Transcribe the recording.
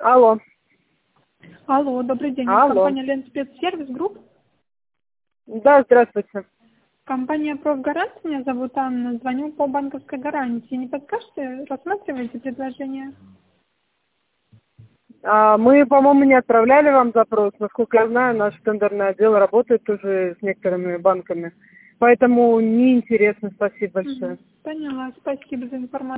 Алло. Алло, добрый день. Алло. Компания Ленспецсервис Групп. Да, здравствуйте. Компания «Профгарант», меня зовут Анна. Звоню по банковской гарантии. Не подскажете, рассматриваете предложение? Мы, по-моему, не отправляли вам запрос. Насколько я знаю, наш тендерный отдел работает уже с некоторыми банками. Поэтому неинтересно. Спасибо большое. Поняла. Спасибо за информацию.